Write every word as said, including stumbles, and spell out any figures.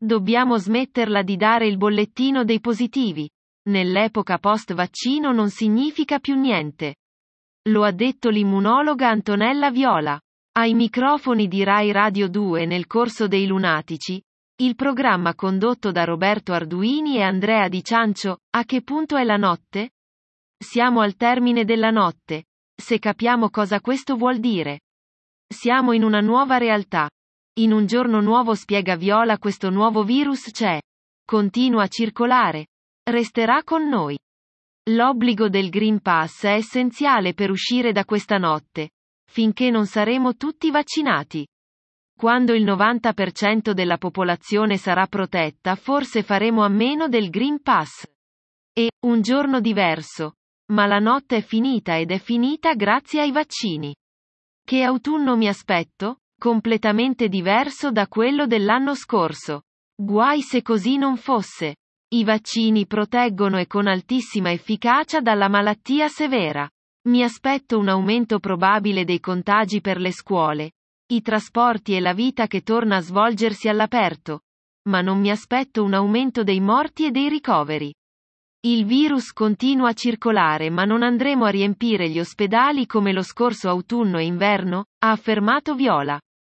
Dobbiamo smetterla di dare il bollettino dei positivi. Nell'epoca post-vaccino non significa più niente. Lo ha detto l'immunologa Antonella Viola. Ai microfoni di Rai Radio due nel corso dei Lunatici, il programma condotto da Roberto Arduini e Andrea Di Ciancio. A che punto è la notte? Siamo al termine della notte. Se capiamo cosa questo vuol dire. Siamo in una nuova realtà. In un giorno nuovo, spiega Viola, questo nuovo virus c'è. Continua a circolare. Resterà con noi. L'obbligo del Green Pass è essenziale per uscire da questa notte. Finché non saremo tutti vaccinati. Quando il novanta per cento della popolazione sarà protetta, forse faremo a meno del Green Pass. E, un giorno diverso. Ma la notte è finita ed è finita grazie ai vaccini. Che autunno mi aspetto? Completamente diverso da quello dell'anno scorso. Guai se così non fosse. I vaccini proteggono e con altissima efficacia dalla malattia severa. Mi aspetto un aumento probabile dei contagi per le scuole, i trasporti e la vita che torna a svolgersi all'aperto. Ma non mi aspetto un aumento dei morti e dei ricoveri. Il virus continua a circolare, ma non andremo a riempire gli ospedali come lo scorso autunno e inverno, ha affermato Viola.